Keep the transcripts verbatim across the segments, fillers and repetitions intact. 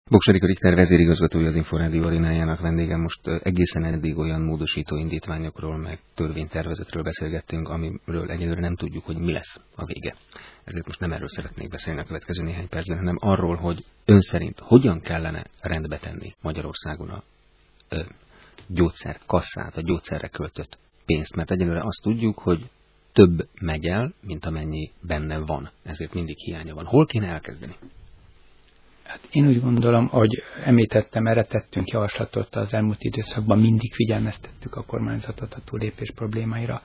Boksary Richter vezérigazgatója az Inforádió arénájának vendége. Most egészen eddig olyan módosító indítványokról, meg törvénytervezetről beszélgettünk, amiről egyelőre nem tudjuk, hogy mi lesz a vége. Ezért most nem erről szeretnék beszélni a következő néhány percben, hanem arról, hogy ön szerint hogyan kellene rendbe tenni Magyarországon a ö, gyógyszerkasszát, a gyógyszerre költött pénzt. Mert egyelőre azt tudjuk, hogy több megy el, mint amennyi benne van. Ezért mindig hiánya van. Hol kéne elkezdeni? Hát én úgy gondolom, hogy említettem, erre tettünk javaslatot az elmúlt időszakban, mindig figyelmeztettük a kormányzatot a túllépés problémáira.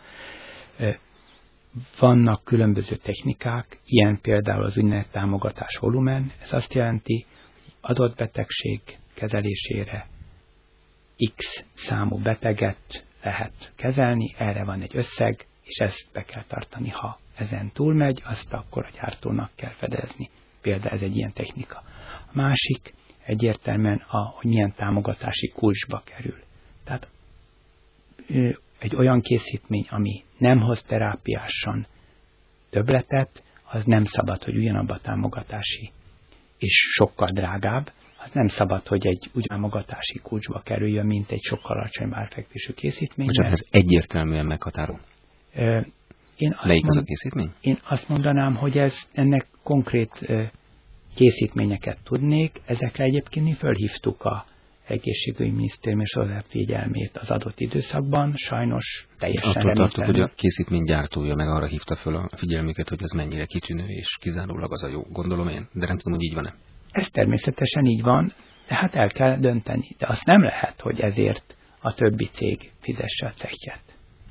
Vannak különböző technikák, ilyen például az úgynevezett támogatás volumen. Ez azt jelenti, hogy adott betegség kezelésére X számú beteget lehet kezelni, erre van egy összeg, és ezt be kell tartani. Ha ezen túlmegy, azt akkor a gyártónak kell fedezni. Például ez egy ilyen technika. A másik egyértelműen, a, hogy milyen támogatási kulcsba kerül. Tehát egy olyan készítmény, ami nem hoz terápiásan többletet, az nem szabad, hogy ugyanabba a támogatási, és sokkal drágább, az nem szabad, hogy egy úgy támogatási kulcsba kerüljön, mint egy sokkal alacsonyabb árfekvésű készítmény. Bocsánat, ez egyértelműen meghatáró. Én Melyik az a készítmény? Én azt mondanám, hogy ez ennek konkrét készítményeket tudnék, ezekre egyébként mi fölhívtuk a egészségügyi minisztérium és az figyelmét az adott időszakban, sajnos teljesen attól tartok, hogy a készítmény gyártója meg arra hívta föl a figyelmüket, hogy ez mennyire kitűnő és kizárólag az a jó, gondolom én, de nem tudom, hogy így van-e. Ez természetesen így van, de hát el kell dönteni, de azt nem lehet, hogy ezért a többi cég fizesse a cekket.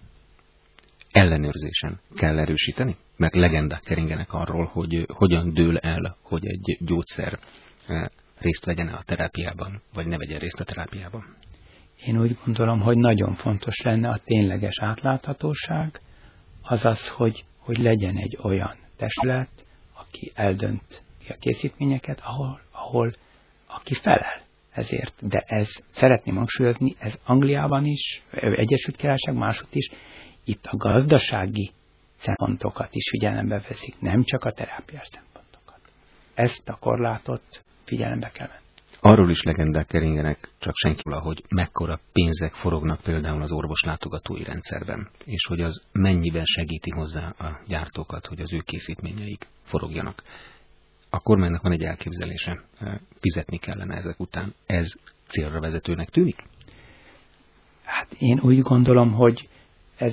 Ellenőrzésen kell erősíteni? Mert legendák keringenek arról, hogy hogyan dől el, hogy egy gyógyszer részt vegyen a terápiában, vagy ne vegyen részt a terápiában. Én úgy gondolom, hogy nagyon fontos lenne a tényleges átláthatóság, azaz, hogy, hogy legyen egy olyan testület, aki eldönt a készítményeket, ahol, ahol aki felel ezért. De ez, szeretném hangsúlyozni, ez Angliában is, Egyesült Királyság máshogy is, itt a gazdasági szempontokat is figyelembe veszik, nem csak a terápiás szempontokat. Ezt a korlátot figyelembe kell venni. Arról is legendák keringenek, csak senki valahogy mekkora pénzek forognak például az orvoslátogatói rendszerben, és hogy az mennyiben segíti hozzá a gyártókat, hogy az ő készítményeik forogjanak. A kormánynak van egy elképzelése, fizetni kellene ezek után. Ez célra vezetőnek tűnik? Hát én úgy gondolom, hogy ez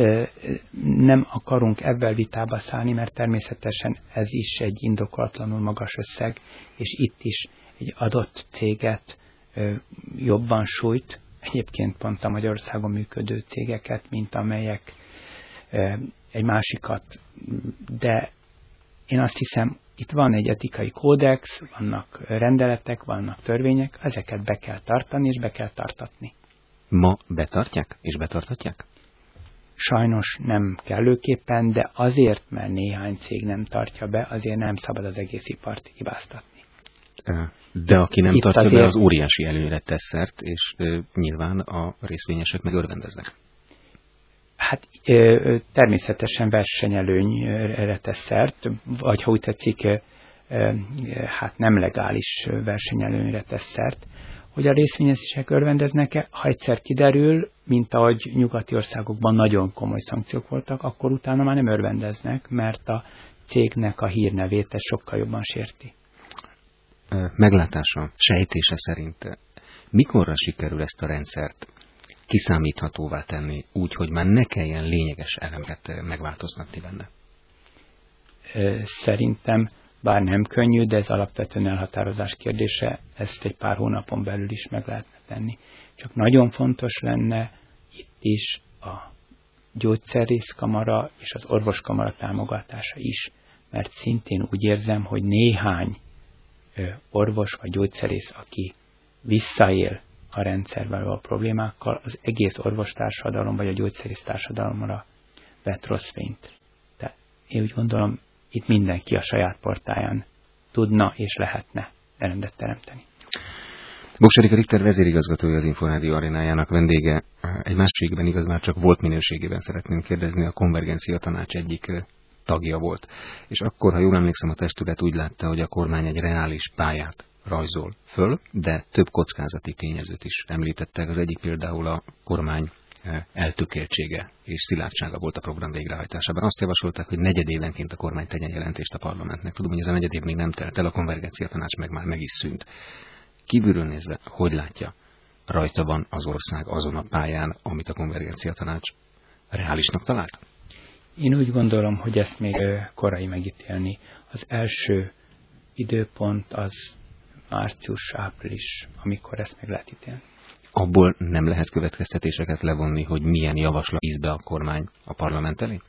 nem akarunk ebben vitába szállni, mert természetesen ez is egy indokolatlanul magas összeg, és itt is egy adott céget jobban sújt, egyébként pont a Magyarországon működő cégeket, mint amelyek egy másikat, de én azt hiszem, itt van egy etikai kódex, vannak rendeletek, vannak törvények, ezeket be kell tartani és be kell tartatni. Ma betartják és betartatják? Sajnos nem kellőképpen, de azért, mert néhány cég nem tartja be, azért nem szabad az egész ipart hibáztatni. De aki nem Itt tartja azért... be, az óriási előnyre tesz szert, és ö, nyilván a részvényesek meg örvendeznek. Hát ö, természetesen versenyelőnyre tesz szert, vagy ha úgy tetszik, ö, ö, hát nem legális versenyelőnyre tesz szert. Hogy a részvényesek örvendeznek-e, ha egyszer kiderül, mint ahogy nyugati országokban nagyon komoly szankciók voltak, akkor utána már nem örvendeznek, mert a cégnek a hírnevét ez sokkal jobban sérti. Meglátása, sejtése szerint mikorra sikerül ezt a rendszert kiszámíthatóvá tenni, úgy, hogy már ne kelljen lényeges elemet megváltoztatni benne? Szerintem, bár nem könnyű, de ez alapvetően elhatározás kérdése, ezt egy pár hónapon belül is meg lehetne tenni. Csak nagyon fontos lenne itt is a gyógyszerészkamara és az orvoskamara támogatása is, mert szintén úgy érzem, hogy néhány orvos vagy gyógyszerész, aki visszaél a rendszerben a problémákkal, az egész orvostársadalom vagy a gyógyszerész társadalomra vet rossz fényt. Tehát én úgy gondolom, itt mindenki a saját portáján tudna és lehetne rendet teremteni. Boksary Richter vezérigazgatója az Inforádió arénájának vendége. Egy másikben igaz már csak volt minőségében szeretném kérdezni, a Konvergencia Tanács egyik tagja volt. És akkor, ha jól emlékszem, a testület úgy látta, hogy a kormány egy reális pályát rajzol föl, de több kockázati tényezőt is említettek. Az egyik például a kormány eltökéltsége és szilárdsága volt a program végrehajtásában. Azt javasolták, hogy negyedévenként a kormány tegyen jelentést a parlamentnek. Tudom, hogy ez a negyed év még nem telt el, a konvergencia tanács meg már meg is szűnt. Kívülről nézve, hogy látja, rajta van az ország azon a pályán, amit a konvergencia tanács reálisnak talált? Én úgy gondolom, hogy ezt még korai megítélni. Az első időpont az március-április, amikor ezt meg lehet ítélni. Abból nem lehet következtetéseket levonni, hogy milyen javaslat íz be a kormány a parlament elé?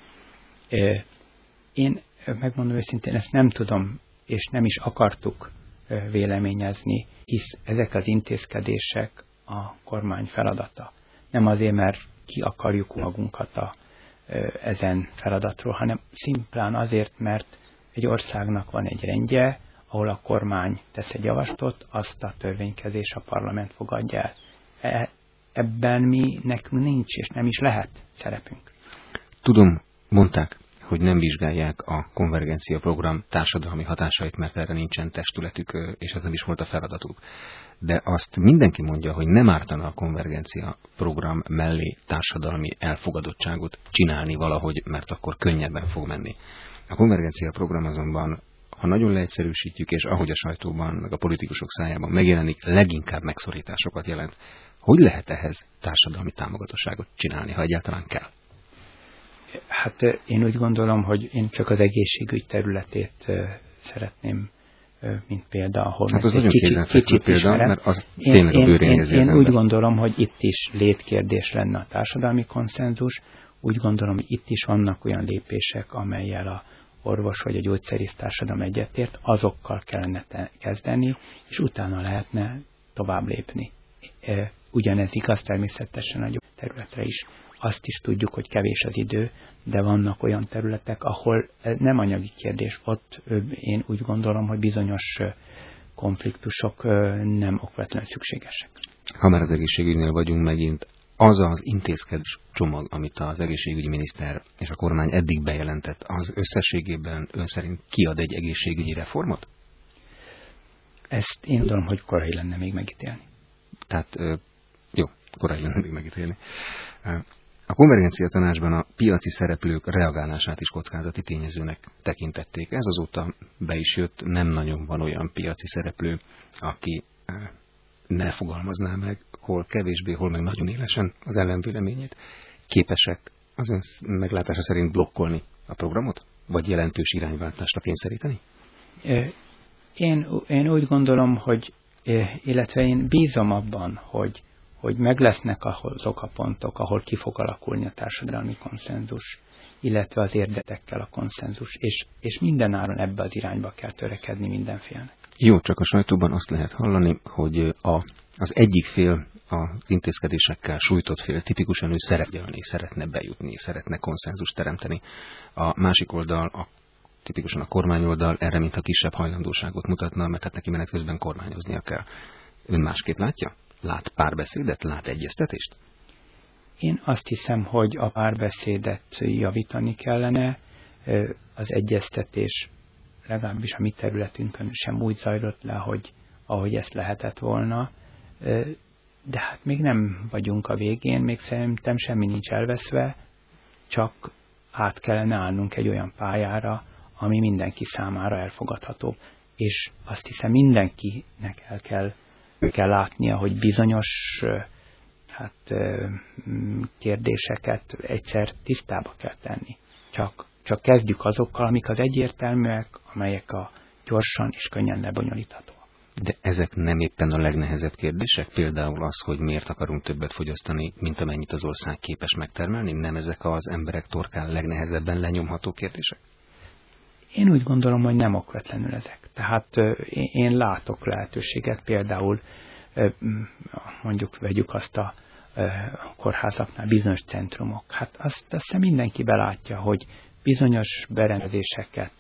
Én megmondom őszintén, ezt nem tudom, és nem is akartuk véleményezni, hisz ezek az intézkedések a kormány feladata. Nem azért, mert ki akarjuk magunkat a, ezen feladatról, hanem szimplán azért, mert egy országnak van egy rendje, ahol a kormány tesz egy javaslatot, azt a törvénykezés a parlament fogadja el. E, ebben mi nekünk nincs, és nem is lehet szerepünk. Tudom, mondták, hogy nem vizsgálják a konvergencia program társadalmi hatásait, mert erre nincsen testületük, és ez nem is volt a feladatuk. De azt mindenki mondja, hogy nem ártana a konvergencia program mellé társadalmi elfogadottságot csinálni valahogy, mert akkor könnyebben fog menni. A konvergencia program azonban, ha nagyon leegyszerűsítjük, és ahogy a sajtóban, meg a politikusok szájában megjelenik, leginkább megszorításokat jelent. Hogy lehet ehhez társadalmi támogatottságot csinálni, ha egyáltalán kell? Hát én úgy gondolom, hogy én csak az egészségügy területét szeretném, mint példa, ahol hát az nagyon kézenfekvő példa, mert az én, tényleg én, a bőrén én, én úgy gondolom, hogy itt is létkérdés lenne a társadalmi konszenzus. Úgy gondolom, hogy itt is vannak olyan lépések, amellyel a orvos vagy a gyógyszerész társadalom egyetért, azokkal kellene kezdeni, és utána lehetne tovább lépni. Ugyanez igaz természetesen a területre is. Azt is tudjuk, hogy kevés az idő, de vannak olyan területek, ahol nem anyagi kérdés. Ott én úgy gondolom, hogy bizonyos konfliktusok nem okvetlenül szükségesek. Ha már az egészségügynél vagyunk megint, az az intézkedés csomag, amit az egészségügyi miniszter és a kormány eddig bejelentett, az összességében ön szerint kiad egy egészségügyi reformot? Ezt én gondolom, hogy korai lenne még megítélni. Tehát jó, korai lenne még megítélni. A konvergencia tanácsban a piaci szereplők reagálását is kockázati tényezőnek tekintették. Ez azóta be is jött, nem nagyon van olyan piaci szereplő, aki ne fogalmazná meg, hol kevésbé, hol meg nagyon élesen az ellenvéleményét. Képesek az ön meglátása szerint blokkolni a programot? Vagy jelentős irányváltásra kényszeríteni? Én, én úgy gondolom, hogy, illetve én bízom abban, hogy hogy meg lesznek azok a pontok, ahol ki fog alakulni a társadalmi konszenzus, illetve az érdetekkel a konszenzus, és, és mindenáron ebbe az irányba kell törekedni mindenfélnek. Jó, csak a sajtóban azt lehet hallani, hogy a, az egyik fél, az intézkedésekkel sújtott fél tipikusan ő szeretne, szeretne bejutni, szeretne konszenzust teremteni. A másik oldal, a, tipikusan a kormányoldal erre mintha kisebb hajlandóságot mutatna, mert hát neki menet közben kormányoznia kell. Ön másképp látja? Lát párbeszédet, lát egyeztetést? Én azt hiszem, hogy a párbeszédet javítani kellene. Az egyeztetés legalábbis a mi területünkön sem úgy zajlott le, hogy, ahogy ezt lehetett volna. De hát még nem vagyunk a végén, még szerintem semmi nincs elveszve, csak át kellene állnunk egy olyan pályára, ami mindenki számára elfogadható. És azt hiszem mindenkinek el kell kell látnia, hogy bizonyos hát, kérdéseket egyszer tisztába kell tenni. Csak, csak kezdjük azokkal, amik az egyértelműek, amelyek a gyorsan és könnyen lebonyolíthatóak. De ezek nem éppen a legnehezebb kérdések? Például az, hogy miért akarunk többet fogyasztani, mint amennyit az ország képes megtermelni? Nem ezek az emberek torkán legnehezebben lenyomható kérdések? Én úgy gondolom, hogy nem okvetlenül ezek. Tehát én, én látok lehetőséget, például mondjuk vegyük azt a kórházaknál bizonyos centrumok. Hát azt, azt mindenki belátja, hogy bizonyos berendezéseket,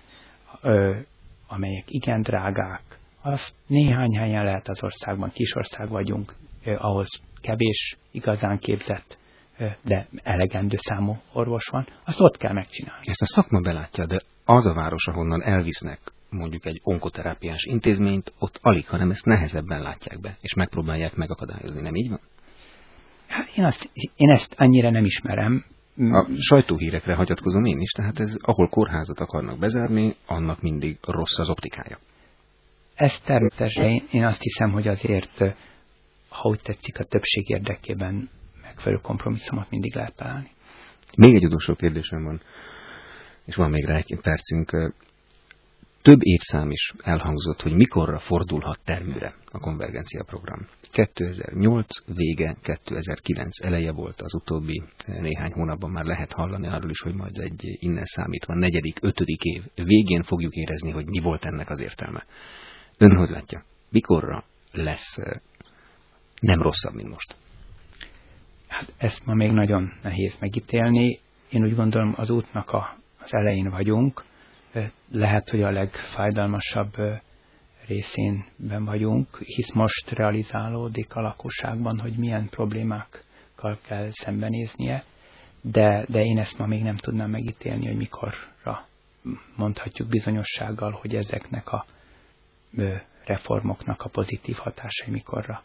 amelyek igen drágák, azt néhány helyen lehet az országban, kis ország vagyunk, ahhoz kevés igazán képzett de elegendő számú orvos van, azt ott kell megcsinálni. Ezt a szakma belátja, de az a város, ahonnan elvisznek mondjuk egy onkoterápiás intézményt, ott alig, hanem ezt nehezebben látják be, és megpróbálják megakadályozni, nem így van? Hát én, azt, én ezt annyira nem ismerem. A sajtóhírekre hagyatkozom én is, tehát ez, ahol kórházat akarnak bezárni, annak mindig rossz az optikája. Ez természetesen, én azt hiszem, hogy azért, ha úgy tetszik, a többség érdekében megfelelő kompromisszumot mindig lehet találni. Még egy utolsó kérdésem van, és van még rá egy percünk. Több évszám is elhangzott, hogy mikorra fordulhat termőre a konvergencia program. kétezer-nyolc vége, kétezer-kilenc eleje volt, az utóbbi néhány hónapban már lehet hallani arról is, hogy majd egy innen számítva negyedik, ötödik év végén fogjuk érezni, hogy mi volt ennek az értelme. Ön hogy látja? Mikorra lesz nem rosszabb, mint most? Hát ezt ma még nagyon nehéz megítélni. Én úgy gondolom, az útnak a, az elején vagyunk. Lehet, hogy a legfájdalmasabb részénben vagyunk, hisz most realizálódik a lakosságban, hogy milyen problémákkal kell szembenéznie, de, de én ezt ma még nem tudnám megítélni, hogy mikorra mondhatjuk bizonyossággal, hogy ezeknek a reformoknak a pozitív hatásai mikorra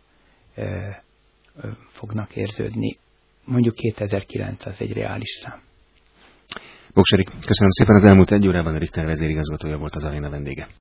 fognak érződni. Mondjuk kétezer-kilenc az egy reális szám. Bokserik, köszönöm szépen, az elmúlt egy órában a Richter vezérigazgatója volt az aréna vendége.